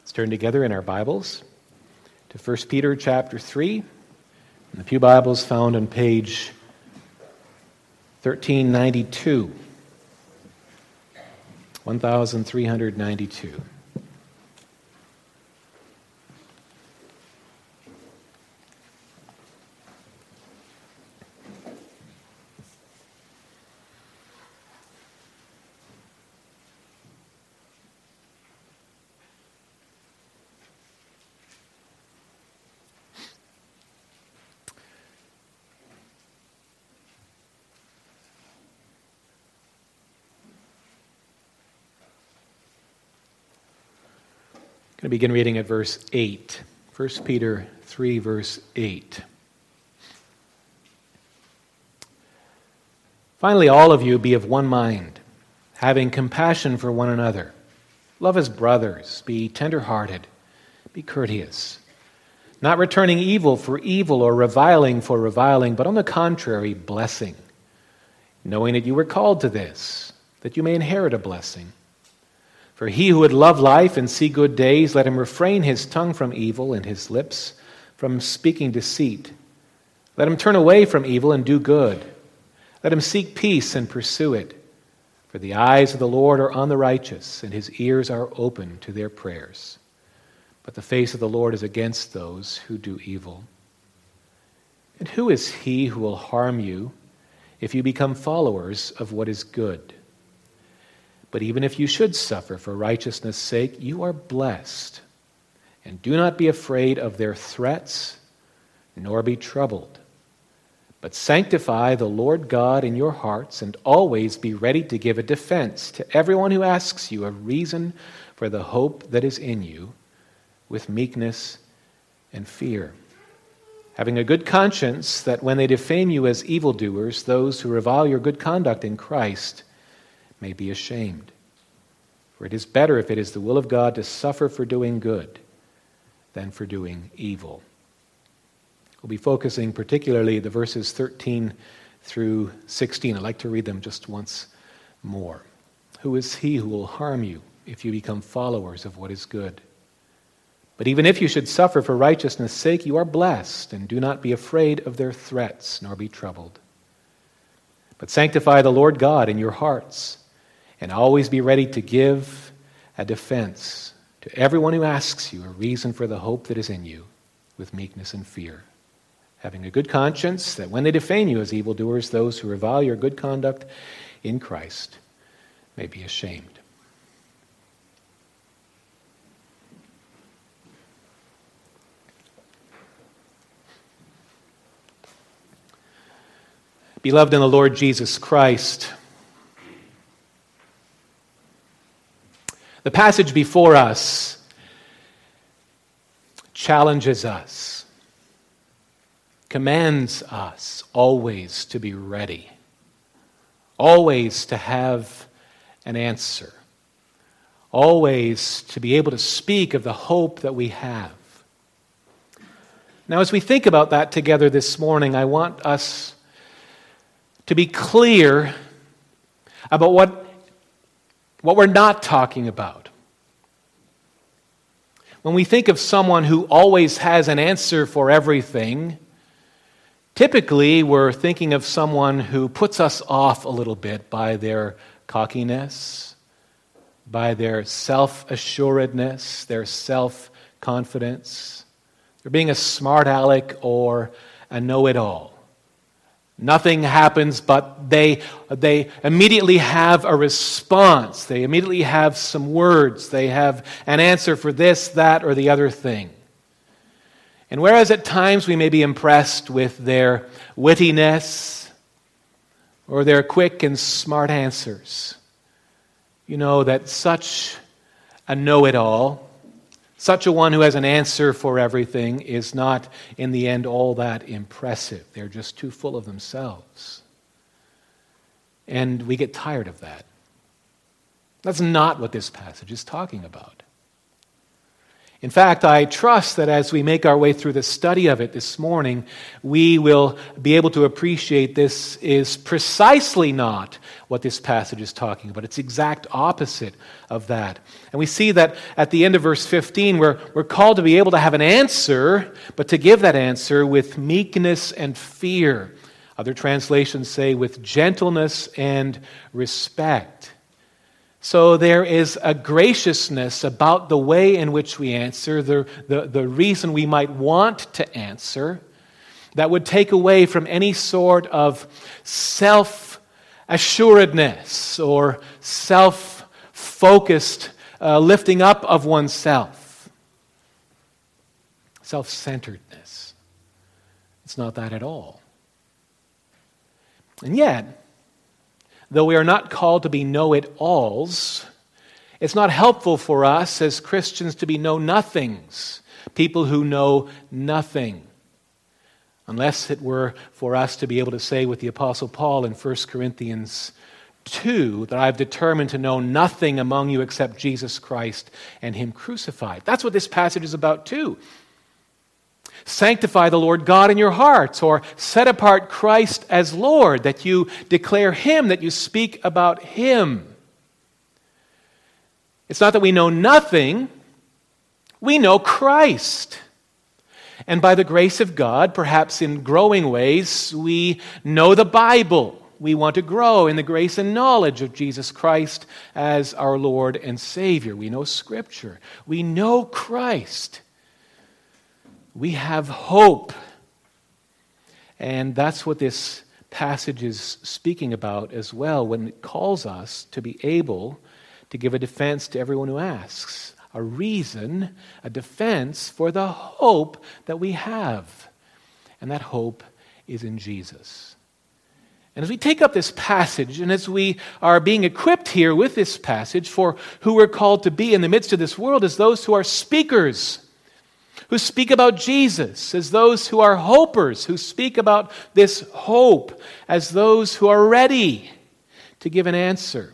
Let's turn together in our Bibles to 1 Peter chapter 3. And the Pew Bible's found on page 1392. 1392. I'm going to begin reading at verse 8. 1 Peter 3, verse 8. Finally, all of you be of one mind, having compassion for one another. Love as brothers, be tender-hearted, be courteous, not returning evil for evil or reviling for reviling, but on the contrary, blessing, knowing that you were called to this, that you may inherit a blessing. For he who would love life and see good days, let him refrain his tongue from evil and his lips from speaking deceit. Let him turn away from evil and do good. Let him seek peace and pursue it. For the eyes of the Lord are on the righteous, and his ears are open to their prayers. But the face of the Lord is against those who do evil. And who is he who will harm you if you become followers of what is good? But even if you should suffer for righteousness' sake, you are blessed. And do not be afraid of their threats, nor be troubled. But sanctify the Lord God in your hearts, and always be ready to give a defense to everyone who asks you a reason for the hope that is in you, with meekness and fear. Having a good conscience, that when they defame you as evildoers, those who revile your good conduct in Christ may be ashamed. For it is better, if it is the will of God, to suffer for doing good than for doing evil. We'll be focusing particularly the verses 13 through 16. I'd like to read them just once more. Who is he who will harm you if you become followers of what is good? But even if you should suffer for righteousness' sake, you are blessed, and do not be afraid of their threats, nor be troubled. But sanctify the Lord God in your hearts, and always be ready to give a defense to everyone who asks you a reason for the hope that is in you, with meekness and fear. Having a good conscience, that when they defame you as evildoers, those who revile your good conduct in Christ may be ashamed. Beloved in the Lord Jesus Christ, the passage before us challenges us, commands us always to be ready, always to have an answer, always to be able to speak of the hope that we have. Now, as we think about that together this morning, I want us to be clear about what we're not talking about. When we think of someone who always has an answer for everything, typically we're thinking of someone who puts us off a little bit by their cockiness, by their self-assuredness, their self-confidence. They're being a smart aleck or a know-it-all. Nothing happens, but they immediately have a response. They immediately have some words. They have an answer for this, that, or the other thing. And whereas at times we may be impressed with their wittiness or their quick and smart answers, you know that such a know-it-all, such a one who has an answer for everything, is not, in the end, all that impressive. They're just too full of themselves. And we get tired of that. That's not what this passage is talking about. In fact, I trust that as we make our way through the study of it this morning, we will be able to appreciate this is precisely not what this passage is talking about. It's the exact opposite of that. And we see that at the end of verse 15, we're called to be able to have an answer, but to give that answer with meekness and fear. Other translations say with gentleness and respect. So there is a graciousness about the way in which we answer, the reason we might want to answer, that would take away from any sort of self-assuredness or self-focused lifting up of oneself. Self-centeredness. It's not that at all. And yet, though we are not called to be know-it-alls, it's not helpful for us as Christians to be know-nothings, people who know nothing. Unless it were for us to be able to say with the Apostle Paul in 1 Corinthians 2, that I've determined to know nothing among you except Jesus Christ and Him crucified. That's what this passage is about too. Sanctify the Lord God in your hearts, or set apart Christ as Lord, that you declare Him, that you speak about Him. It's not that we know nothing, we know Christ. And by the grace of God, perhaps in growing ways, we know the Bible. We want to grow in the grace and knowledge of Jesus Christ as our Lord and Savior. We know Scripture. We know Christ. We have hope. And that's what this passage is speaking about as well when it calls us to be able to give a defense to everyone who asks. A reason, a defense for the hope that we have. And that hope is in Jesus. And as we take up this passage, and as we are being equipped here with this passage for who we're called to be in the midst of this world as those who are speakers, who speak about Jesus, as those who are hopers, who speak about this hope, as those who are ready to give an answer.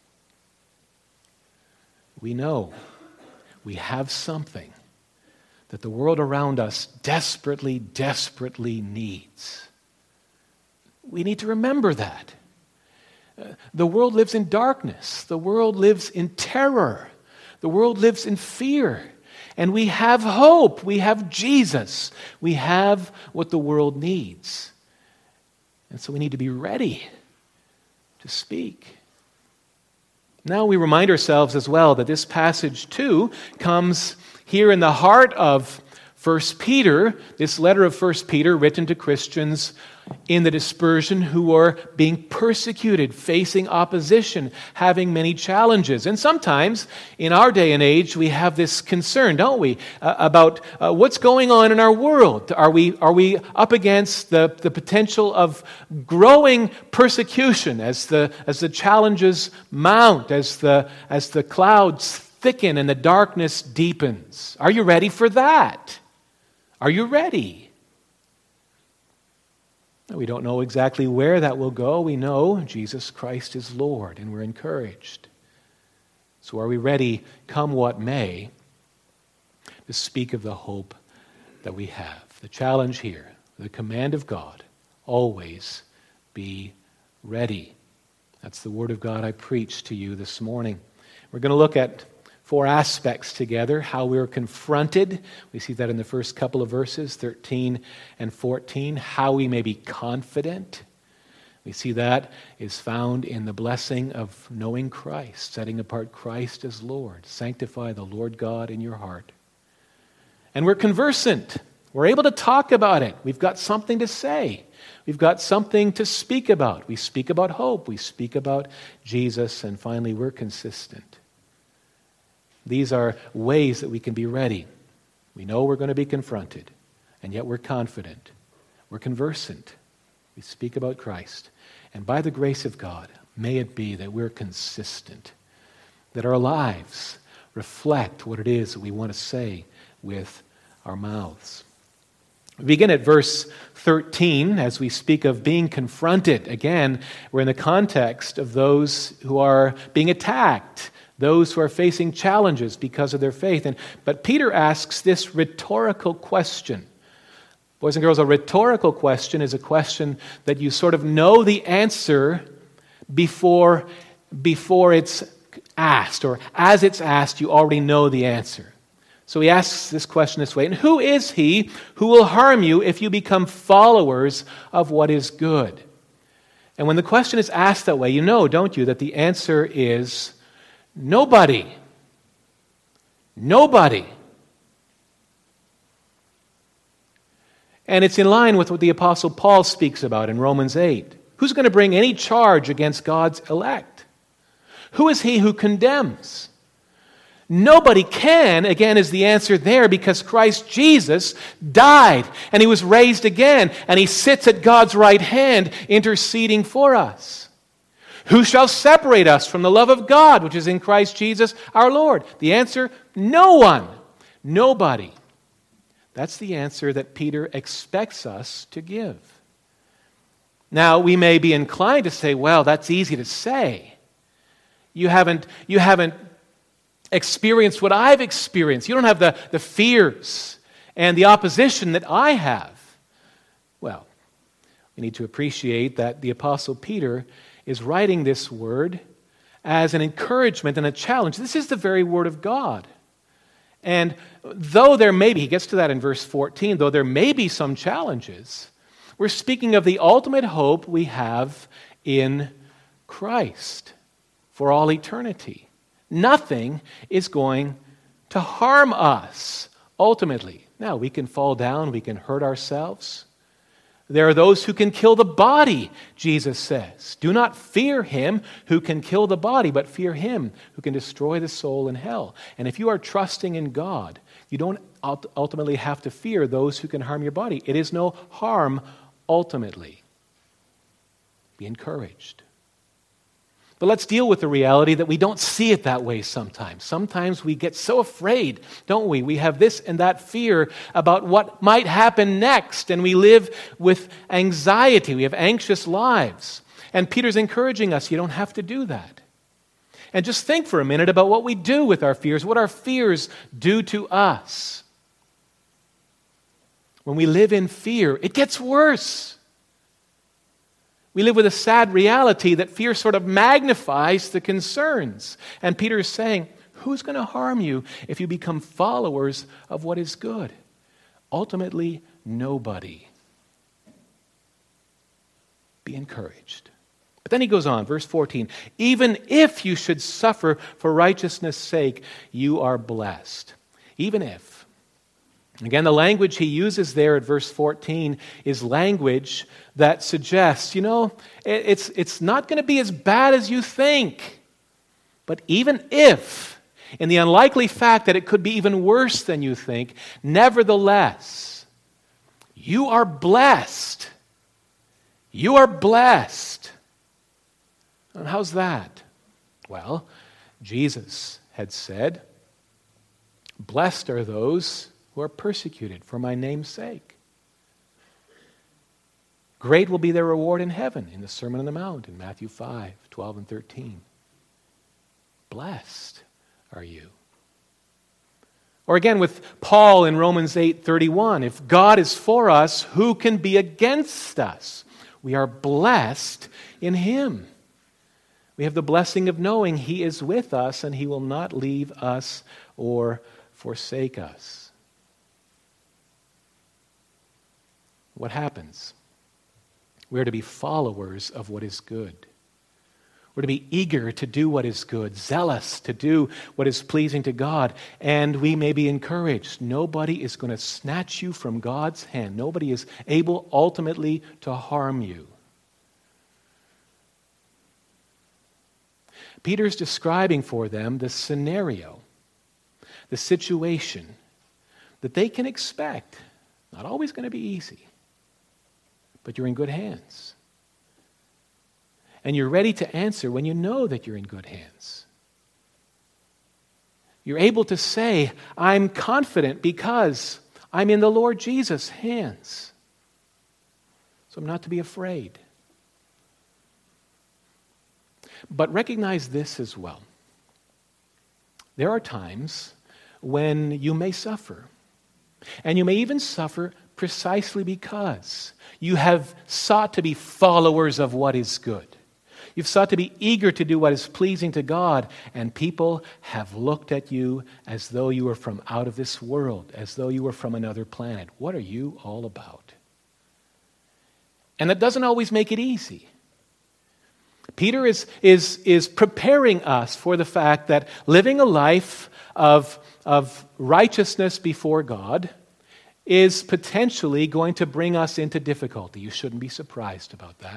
We know we have something that the world around us desperately, desperately needs. We need to remember that. The world lives in darkness. The world lives in terror. The world lives in fear. And we have hope. We have Jesus. We have what the world needs. And so we need to be ready to speak. Now we remind ourselves as well that this passage too comes here in the heart of 1 Peter, this letter of 1 Peter written to Christians in the dispersion who are being persecuted, facing opposition, having many challenges. And sometimes in our day and age we have this concern, don't we, about what's going on in our world. Are we up against the potential of growing persecution as the challenges mount, as the clouds thicken and the darkness deepens? Are you ready for that? Are you ready? We don't know exactly where that will go. We know Jesus Christ is Lord, and we're encouraged. So are we ready, come what may, to speak of the hope that we have? The challenge here, the command of God, always be ready. That's the word of God I preach to you this morning. We're going to look at 4 aspects together, how we're confronted. We see that in the first couple of verses, 13 and 14. How we may be confident. We see that is found in the blessing of knowing Christ, setting apart Christ as Lord. Sanctify the Lord God in your heart. And we're conversant. We're able to talk about it. We've got something to say. We've got something to speak about. We speak about hope. We speak about Jesus. And finally, we're consistent. These are ways that we can be ready. We know we're going to be confronted, and yet we're confident. We're conversant. We speak about Christ. And by the grace of God, may it be that we're consistent, that our lives reflect what it is that we want to say with our mouths. We begin at verse 13 as we speak of being confronted. Again, we're in the context of those who are being attacked, those who are facing challenges because of their faith. But Peter asks this rhetorical question. Boys and girls, a rhetorical question is a question that you sort of know the answer before it's asked, or as it's asked, you already know the answer. So he asks this question this way, and who is he who will harm you if you become followers of what is good? And when the question is asked that way, you know, don't you, that the answer is nobody. Nobody. And it's in line with what the Apostle Paul speaks about in Romans 8. Who's going to bring any charge against God's elect? Who is he who condemns? Nobody can, again, is the answer there, because Christ Jesus died and he was raised again and he sits at God's right hand interceding for us. Who shall separate us from the love of God which is in Christ Jesus our Lord? The answer, no one. Nobody. That's the answer that Peter expects us to give. Now, we may be inclined to say, well, that's easy to say. You haven't experienced what I've experienced. You don't have the fears and the opposition that I have. Well, we need to appreciate that the Apostle Peter is writing this word as an encouragement and a challenge. This is the very word of God. And though there may be, he gets to that in verse 14, though there may be some challenges, we're speaking of the ultimate hope we have in Christ for all eternity. Nothing is going to harm us, ultimately. Now, we can fall down, we can hurt ourselves. There are those who can kill the body, Jesus says. Do not fear him who can kill the body, but fear him who can destroy the soul in hell. And if you are trusting in God, you don't ultimately have to fear those who can harm your body. It is no harm ultimately. Be encouraged. But let's deal with the reality that we don't see it that way sometimes. Sometimes we get so afraid, don't we? We have this and that fear about what might happen next, and we live with anxiety. We have anxious lives. And Peter's encouraging us, you don't have to do that. And just think for a minute about what we do with our fears, what our fears do to us. When we live in fear, it gets worse. We live with a sad reality that fear sort of magnifies the concerns. And Peter is saying, who's going to harm you if you become followers of what is good? Ultimately, nobody. Be encouraged. But then he goes on, verse 14, even if you should suffer for righteousness' sake, you are blessed. Even if. Again, the language he uses there at verse 14 is language that suggests, it's not going to be as bad as you think. But even if, in the unlikely fact that it could be even worse than you think, nevertheless, you are blessed. You are blessed. And how's that? Well, Jesus had said, blessed are those who are persecuted for my name's sake. Great will be their reward in heaven, in the Sermon on the Mount, in Matthew 5, 12 and 13. Blessed are you. Or again with Paul in Romans 8:31, if God is for us, who can be against us? We are blessed in him. We have the blessing of knowing he is with us and he will not leave us or forsake us. What happens? We're to be followers of what is good. We're to be eager to do what is good, zealous to do what is pleasing to God, and we may be encouraged. Nobody is going to snatch you from God's hand. Nobody is able ultimately to harm you. Peter's describing for them the scenario, the situation that they can expect. Not always going to be easy. But you're in good hands. And you're ready to answer when you know that you're in good hands. You're able to say, I'm confident because I'm in the Lord Jesus' hands. So I'm not to be afraid. But recognize this as well. there are times when you may suffer. And you may even suffer precisely because you have sought to be followers of what is good. You've sought to be eager to do what is pleasing to God, and people have looked at you as though you were from out of this world, as though you were from another planet. What are you all about? And that doesn't always make it easy. Peter is preparing us for the fact that living a life of righteousness before God is potentially going to bring us into difficulty. You shouldn't be surprised about that.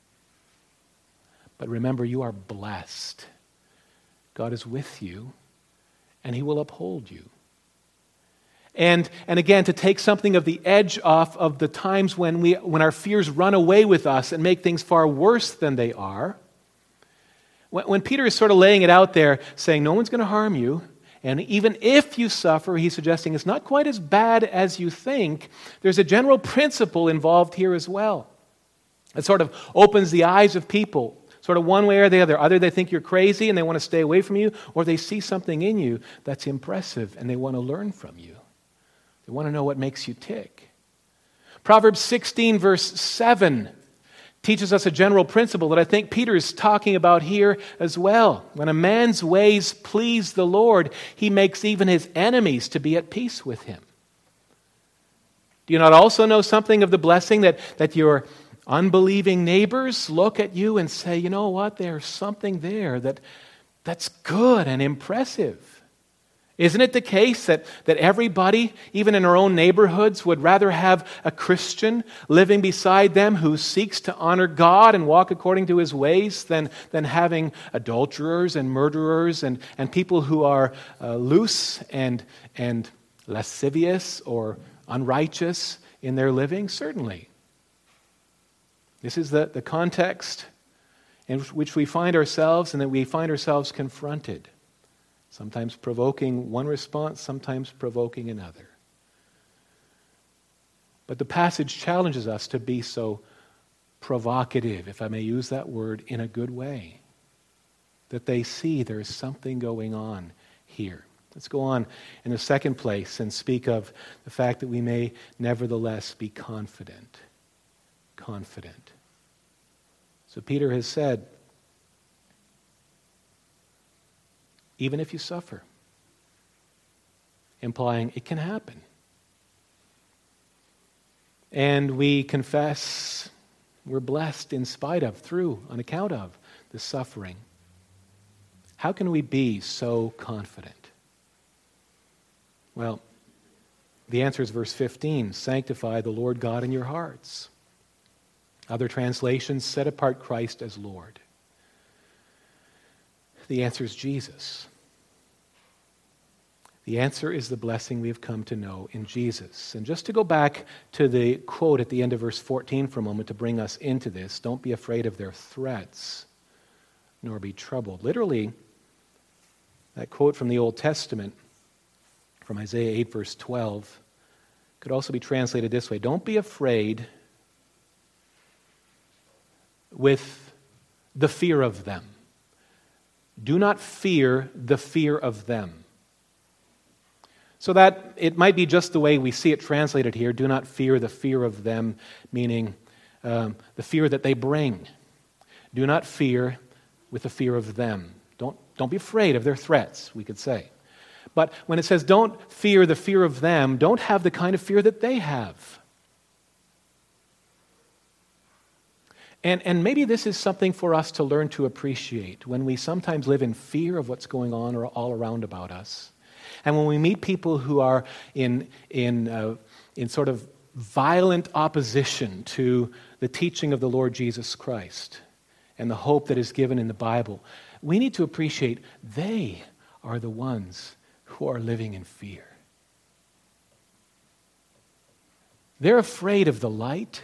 But remember, you are blessed. God is with you, and He will uphold you. And again, to take something of the edge off of the times when our fears run away with us and make things far worse than they are, when Peter is sort of laying it out there, saying no one's going to harm you, and even if you suffer, he's suggesting it's not quite as bad as you think, there's a general principle involved here as well. It sort of opens the eyes of people, sort of one way or the other. Either they think you're crazy and they want to stay away from you, or they see something in you that's impressive and they want to learn from you. They want to know what makes you tick. Proverbs 16, verse 7 teaches us a general principle that I think Peter is talking about here as well. When a man's ways please the Lord, he makes even his enemies to be at peace with him. Do you not also know something of the blessing that your unbelieving neighbors look at you and say, you know what, there's something there that's good and impressive? Isn't it the case that everybody, even in our own neighborhoods, would rather have a Christian living beside them who seeks to honor God and walk according to His ways than having adulterers and murderers and people who are loose and lascivious or unrighteous in their living? Certainly. This is the context in which we find ourselves and that we find ourselves confronted. Sometimes provoking one response, sometimes provoking another. But the passage challenges us to be so provocative, if I may use that word, in a good way. That they see there is something going on here. Let's go on in the second place and speak of the fact that we may nevertheless be confident. Confident. So Peter has said, even if you suffer, implying it can happen. And we confess we're blessed in spite of, through, on account of the suffering. How can we be so confident? Well, the answer is verse 15, sanctify the Lord God in your hearts. Other translations, set apart Christ as Lord. The answer is Jesus. The answer is the blessing we have come to know in Jesus. And just to go back to the quote at the end of verse 14 for a moment to bring us into this, don't be afraid of their threats, nor be troubled. Literally, that quote from the Old Testament, from Isaiah 8 verse 12, could also be translated this way. Don't be afraid with the fear of them. Do not fear the fear of them. So that it might be just the way we see it translated here. Do not fear the fear of them, meaning the fear that they bring. Do not fear with the fear of them. Don't be afraid of their threats, we could say. But when it says don't fear the fear of them, don't have the kind of fear that they have. And maybe this is something for us to learn to appreciate when we sometimes live in fear of what's going on all around about us. And when we meet people who are in sort of violent opposition to the teaching of the Lord Jesus Christ and the hope that is given in the Bible, we need to appreciate they are the ones who are living in fear. They're afraid of the light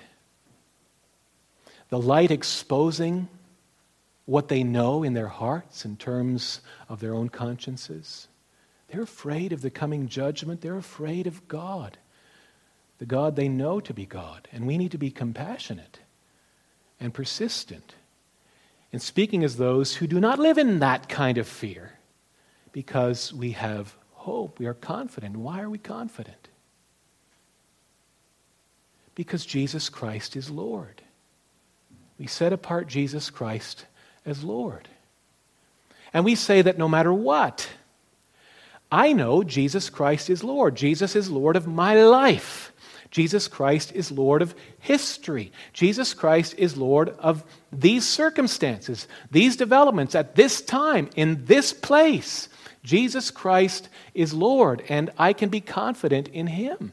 exposing what they know in their hearts in terms of their own consciences. They're afraid of the coming judgment. They're afraid of God, the God they know to be God. And we need to be compassionate and persistent in speaking as those who do not live in that kind of fear, Because we have hope. We are confident. Why are we confident? Because Jesus Christ is Lord. We set apart Jesus Christ as Lord. And we say that no matter what, I know Jesus Christ is Lord. Jesus is Lord of my life. Jesus Christ is Lord of history. Jesus Christ is Lord of these circumstances, these developments at this time, in this place. Jesus Christ is Lord, and I can be confident in Him.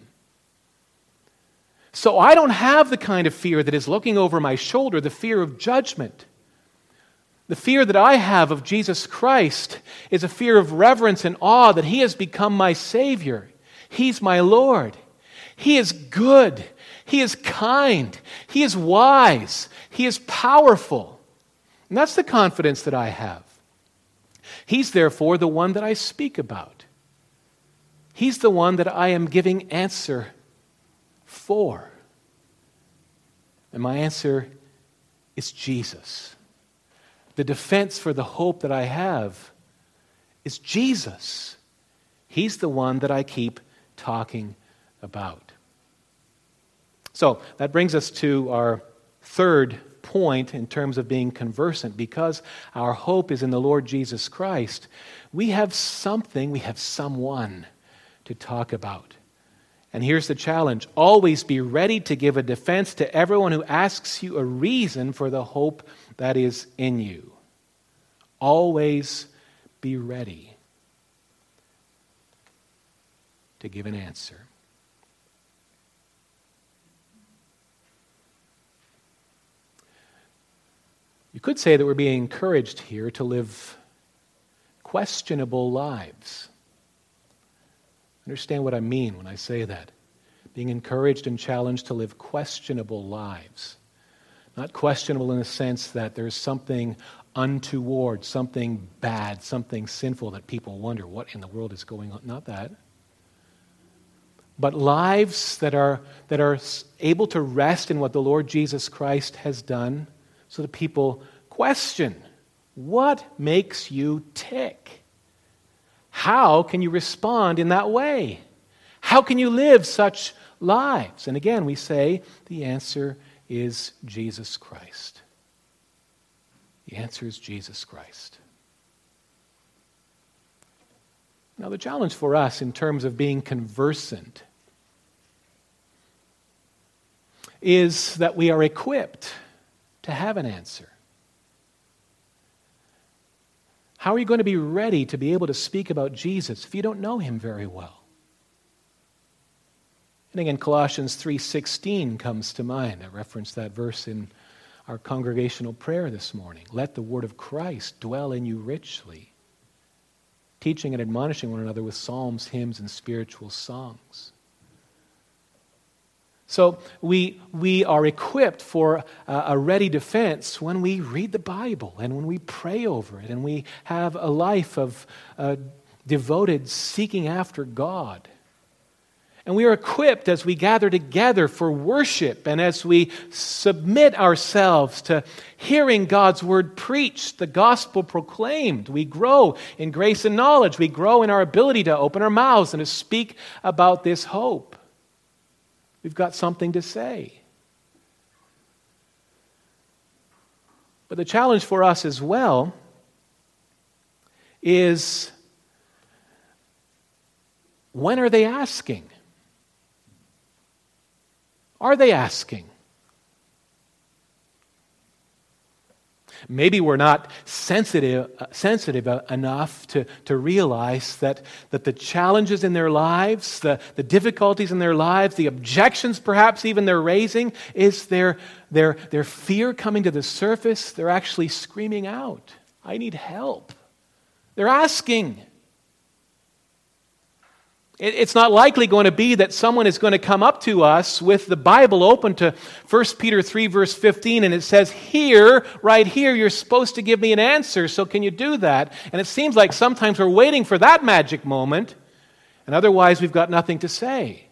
So I don't have the kind of fear that is looking over my shoulder, the fear of judgment. The fear that I have of Jesus Christ is a fear of reverence and awe that He has become my Savior. He's my Lord. He is good. He is kind. He is wise. He is powerful. And that's the confidence that I have. He's therefore the one that I speak about. He's the one that I am giving answer for. And my answer is Jesus. The defense for the hope that I have is Jesus. He's the one that I keep talking about. So that brings us to our third point in terms of being conversant. Because our hope is in the Lord Jesus Christ, we have something, we have someone to talk about. And here's the challenge. Always be ready to give a defense to everyone who asks you a reason for the hope that is in you. Always be ready to give an answer. You could say that we're being encouraged here to live questionable lives. Understand what I mean when I say that. Being encouraged and challenged to live questionable lives. Not questionable in the sense that there's something untoward, something bad, something sinful that people wonder, what in the world is going on? Not that. But lives that are able to rest in what the Lord Jesus Christ has done, so that people question, what makes you tick? How can you respond in that way? How can you live such lives? And again, we say the answer is Jesus Christ. The answer is Jesus Christ. Now, the challenge for us in terms of being conversant is that we are equipped to have an answer. How are you going to be ready to be able to speak about Jesus if you don't know Him very well? And again, Colossians 3:16 comes to mind. I referenced that verse in our congregational prayer this morning. Let the word of Christ dwell in you richly, teaching and admonishing one another with psalms, hymns, and spiritual songs. So we are equipped for a ready defense when we read the Bible and when we pray over it and we have a life of devoted seeking after God. And we are equipped as we gather together for worship and as we submit ourselves to hearing God's word preached, the gospel proclaimed. We grow in grace and knowledge. We grow in our ability to open our mouths and to speak about this hope. We've got something to say. But the challenge for us as well is, when are they asking? Are they asking? Maybe we're not sensitive enough to realize that the challenges in their lives, the difficulties in their lives, the objections perhaps even they're raising, is their fear coming to the surface. They're actually screaming out, I need help. They're asking. It's not likely going to be that someone is going to come up to us with the Bible open to 1 Peter 3 verse 15 and it says, here, right here, you're supposed to give me an answer, so can you do that? And it seems like sometimes we're waiting for that magic moment, and otherwise we've got nothing to say.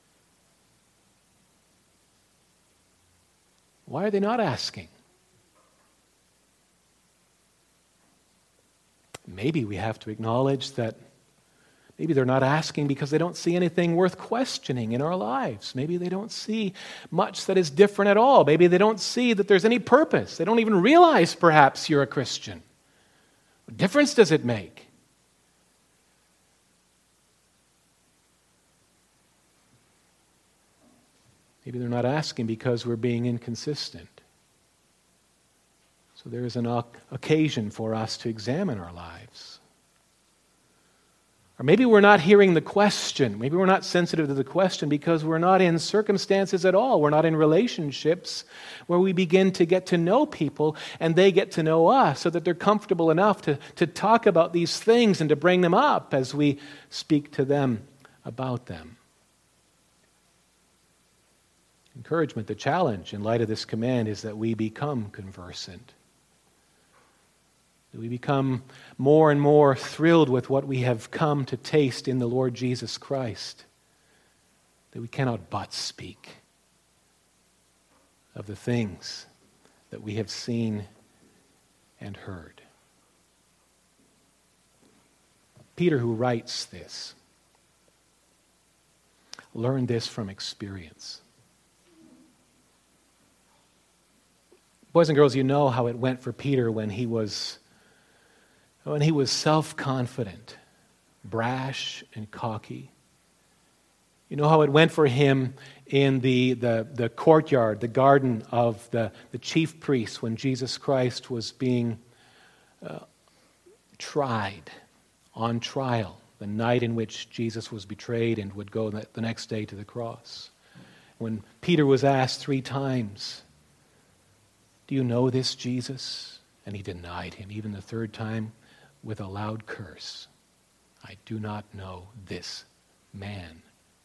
Why are they not asking? Maybe we have to acknowledge that maybe they're not asking because they don't see anything worth questioning in our lives. Maybe they don't see much that is different at all. Maybe they don't see that there's any purpose. They don't even realize perhaps you're a Christian. What difference does it make? Maybe they're not asking because we're being inconsistent. So there is an occasion for us to examine our lives. Or maybe we're not hearing the question. Maybe we're not sensitive to the question because we're not in circumstances at all. We're not in relationships where we begin to get to know people and they get to know us so that they're comfortable enough to talk about these things and to bring them up as we speak to them about them. Encouragement, the challenge in light of this command is that we become conversant. That we become more and more thrilled with what we have come to taste in the Lord Jesus Christ. That we cannot but speak of the things that we have seen and heard. Peter, who writes this, learned this from experience. Boys and girls, you know how it went for Peter when he was self-confident, brash, and cocky. You know how it went for him in the courtyard, the garden of the chief priests when Jesus Christ was being tried, on trial, the night in which Jesus was betrayed and would go the next day to the cross. When Peter was asked 3 times, "Do you know this Jesus?" And he denied him, even the 3rd time, with a loud curse. "I do not know this man."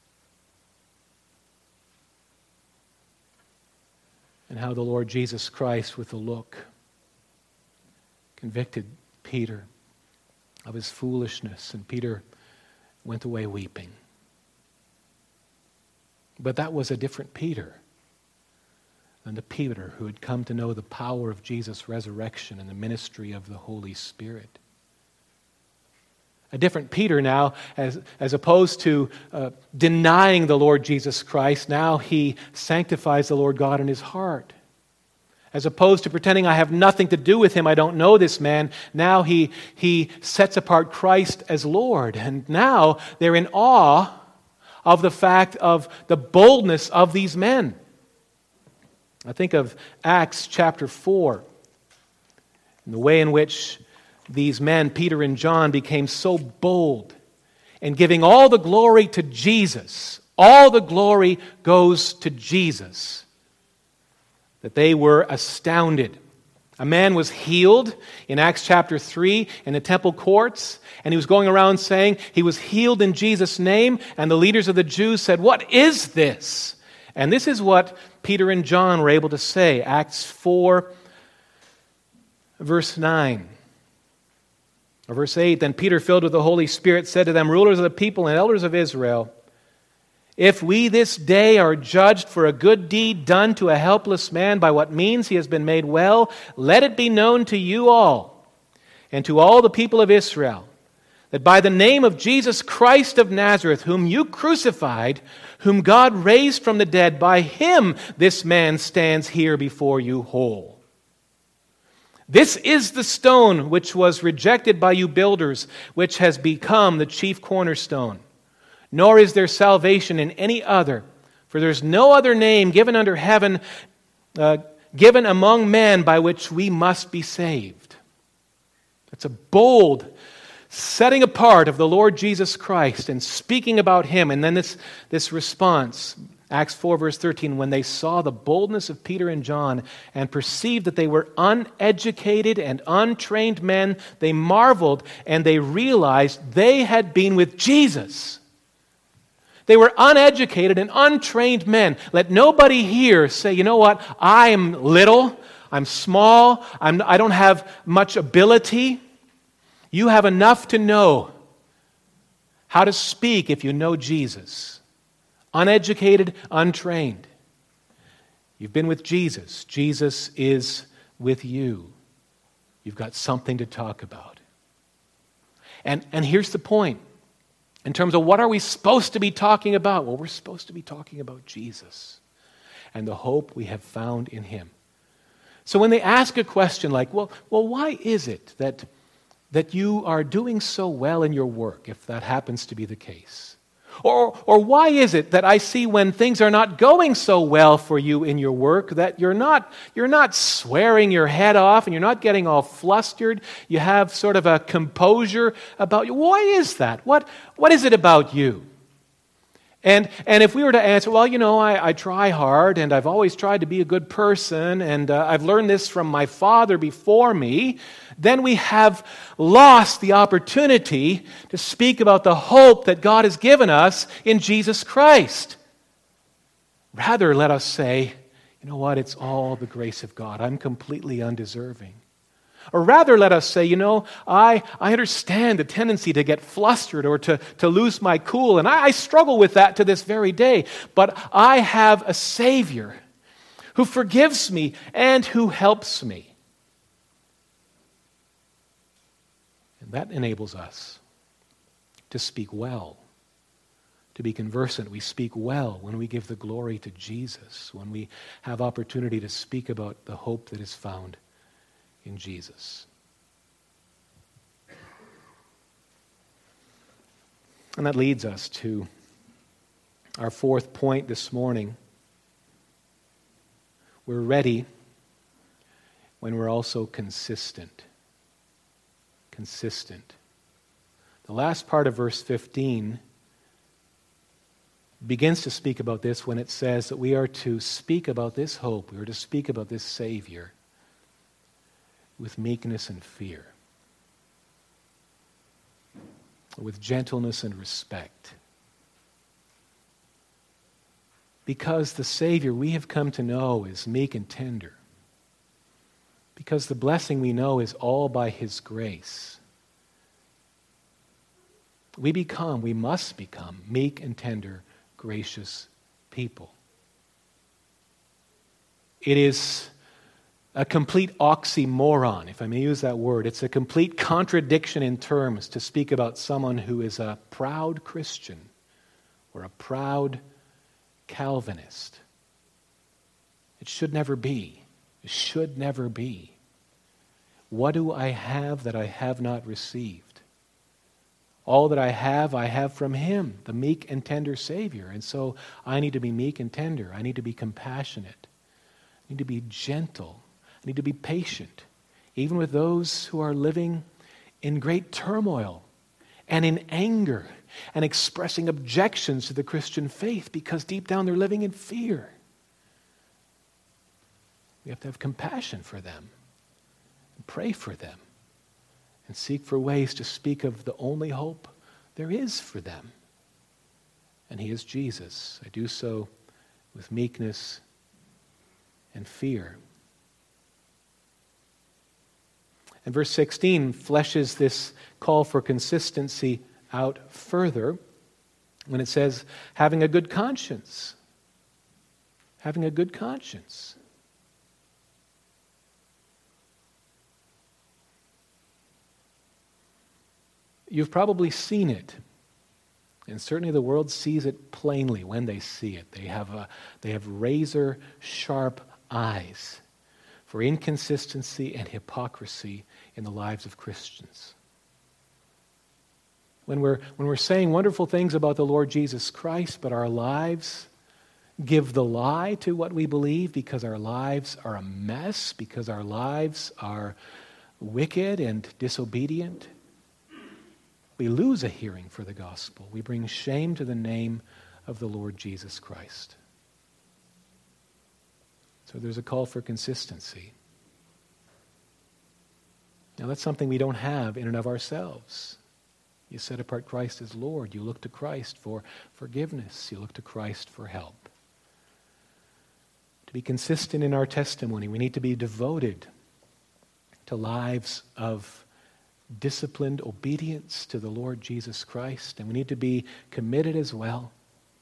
And how the Lord Jesus Christ, with a look, convicted Peter of his foolishness, and Peter went away weeping. But that was a different Peter than the Peter who had come to know the power of Jesus' resurrection and the ministry of the Holy Spirit. A different Peter now, as opposed to denying the Lord Jesus Christ, now he sanctifies the Lord God in his heart. As opposed to pretending I have nothing to do with him, I don't know this man, now he sets apart Christ as Lord. And now they're in awe of the fact of the boldness of these men. I think of Acts chapter 4, and the way in which these men, Peter and John, became so bold and giving all the glory to Jesus. All the glory goes to Jesus. That they were astounded. A man was healed in Acts chapter 3 in the temple courts, and he was going around saying he was healed in Jesus' name, and the leaders of the Jews said, "What is this?" And this is what Peter and John were able to say. Acts 4, verse 9. Or verse 8, "Then Peter, filled with the Holy Spirit, said to them, 'Rulers of the people and elders of Israel, if we this day are judged for a good deed done to a helpless man, by what means he has been made well, let it be known to you all and to all the people of Israel, that by the name of Jesus Christ of Nazareth, whom you crucified, whom God raised from the dead, by him this man stands here before you whole. This is the stone which was rejected by you builders, which has become the chief cornerstone. Nor is there salvation in any other, for there is no other name given under heaven, given among men by which we must be saved.'" That's a bold setting apart of the Lord Jesus Christ and speaking about him. And then this response, Acts 4 verse 13, "When they saw the boldness of Peter and John and perceived that they were uneducated and untrained men, they marveled and they realized they had been with Jesus." They were uneducated and untrained men. Let nobody here say, "You know what, I am little, I'm small, I don't have much ability." You have enough to know how to speak if you know Jesus. Uneducated, untrained. You've been with Jesus. Jesus is with you. You've got something to talk about. And here's the point. In terms of what are we supposed to be talking about? Well, we're supposed to be talking about Jesus and the hope we have found in him. So when they ask a question like, well, why is it that you are doing so well in your work, if that happens to be the case? Or why is it that I see when things are not going so well for you in your work that you're not swearing your head off and you're not getting all flustered? You have sort of a composure about you. Why is that? What is it about you? And if we were to answer, well, I try hard and I've always tried to be a good person and I've learned this from my father before me, then we have lost the opportunity to speak about the hope that God has given us in Jesus Christ. Rather, let us say, you know what, it's all the grace of God. I'm completely undeserving. Or rather, let us say, I understand the tendency to get flustered or to lose my cool, and I struggle with that to this very day. But I have a Savior who forgives me and who helps me. And that enables us to speak well, to be conversant. We speak well when we give the glory to Jesus, when we have opportunity to speak about the hope that is found in Jesus. And that leads us to our fourth point this morning. We're ready when we're also consistent. Consistent. The last part of verse 15 begins to speak about this when it says that we are to speak about this hope, we are to speak about this Savior with meekness and fear, with gentleness and respect. Because the Savior we have come to know is meek and tender. Because the blessing we know is all by his grace. We must become meek and tender, gracious people. It is a complete oxymoron, if I may use that word. It's a complete contradiction in terms to speak about someone who is a proud Christian or a proud Calvinist. It should never be. It should never be. What do I have that I have not received? All that I have from him, the meek and tender Savior. And so I need to be meek and tender. I need to be compassionate. I need to be gentle. I need to be patient, even with those who are living in great turmoil and in anger and expressing objections to the Christian faith because deep down they're living in fear. We have to have compassion for them and pray for them and seek for ways to speak of the only hope there is for them. And he is Jesus. I do so with meekness and fear. And verse 16 fleshes this call for consistency out further when it says, having a good conscience. Having a good conscience. You've probably seen it, and certainly the world sees it plainly when they see it. They have razor-sharp eyes for inconsistency and hypocrisy in the lives of Christians. When we're saying wonderful things about the Lord Jesus Christ, but our lives give the lie to what we believe because our lives are a mess, because our lives are wicked and disobedient, we lose a hearing for the gospel. We bring shame to the name of the Lord Jesus Christ. So there's a call for consistency. Now that's something we don't have in and of ourselves. You set apart Christ as Lord. You look to Christ for forgiveness. You look to Christ for help. To be consistent in our testimony, we need to be devoted to lives of disciplined obedience to the Lord Jesus Christ. And we need to be committed as well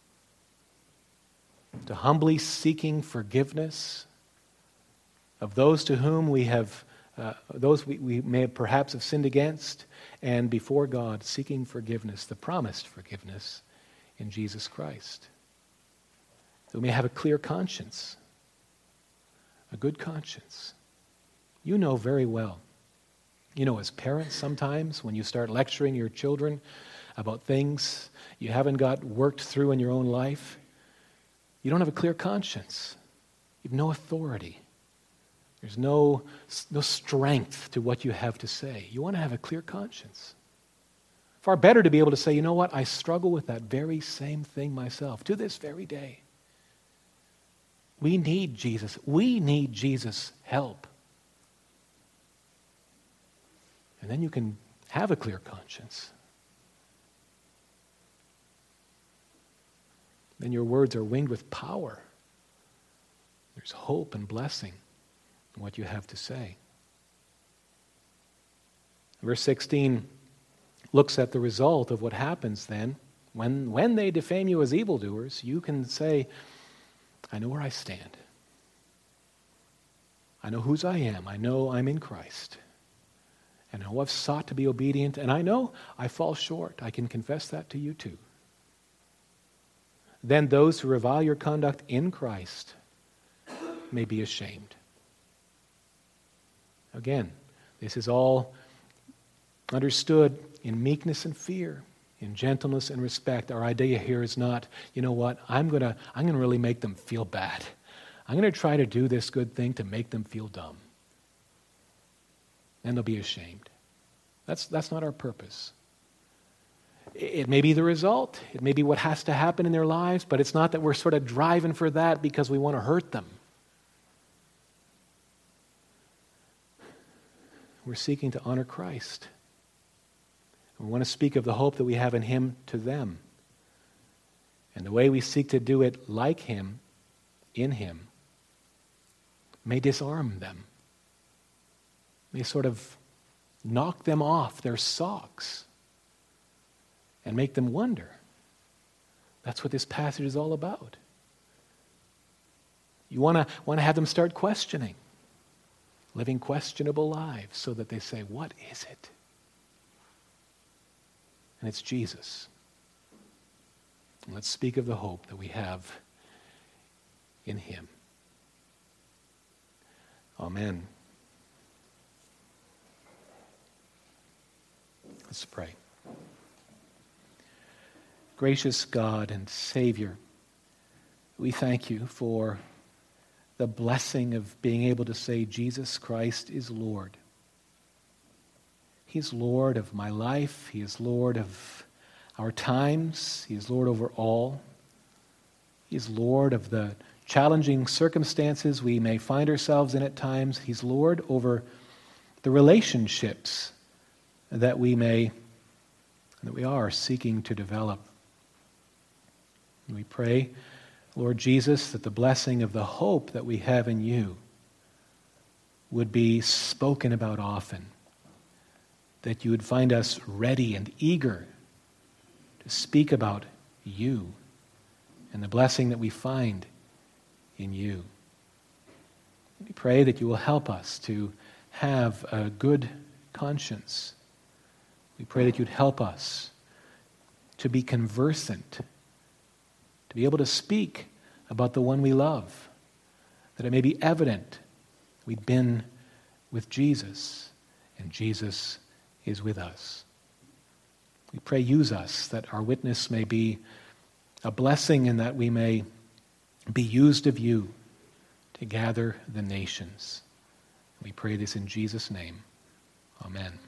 to humbly seeking forgiveness of those to whom we have those we may perhaps have sinned against, and before God seeking forgiveness, the promised forgiveness in Jesus Christ. That we may have a clear conscience, a good conscience. You know very well. You know, as parents sometimes, when you start lecturing your children about things you haven't got worked through in your own life, you don't have a clear conscience. You have no authority. There's no strength to what you have to say. You want to have a clear conscience. Far better to be able to say, you know what, I struggle with that very same thing myself to this very day. We need Jesus. We need Jesus' help. And then you can have a clear conscience. Then your words are winged with power. There's hope and blessing in what you have to say. Verse 16 looks at the result of what happens then. When they defame you as evildoers, you can say, I know where I stand. I know whose I am. I know I'm in Christ. And I know I've sought to be obedient, and I know I fall short. I can confess that to you too. Then those who revile your conduct in Christ may be ashamed. Again, this is all understood in meekness and fear, in gentleness and respect. Our idea here is not, you know what, I'm gonna really make them feel bad. I'm going to try to do this good thing to make them feel dumb. And they'll be ashamed. That's not our purpose. It may be the result. It may be what has to happen in their lives, but it's not that we're sort of driving for that because we want to hurt them. We're seeking to honor Christ. We want to speak of the hope that we have in Him to them. And the way we seek to do it like Him, in Him, may disarm them. May sort of knock them off their socks and make them wonder. That's what this passage is all about. You want to have them start questioning, living questionable lives so that they say, what is it? And it's Jesus. And let's speak of the hope that we have in Him. Amen. Let's pray. Gracious God and Savior, we thank you for the blessing of being able to say Jesus Christ is Lord. He is Lord of my life. He is Lord of our times. He is Lord over all. He is Lord of the challenging circumstances we may find ourselves in at times. He's Lord over the relationships that we are seeking to develop. And we pray, Lord Jesus, that the blessing of the hope that we have in you would be spoken about often, that you would find us ready and eager to speak about you and the blessing that we find in you. We pray that you will help us to have a good conscience. We pray that you'd help us to be conversant, to be able to speak about the one we love, that it may be evident we've been with Jesus and Jesus is with us. We pray, use us, that our witness may be a blessing and that we may be used of you to gather the nations. We pray this in Jesus' name. Amen.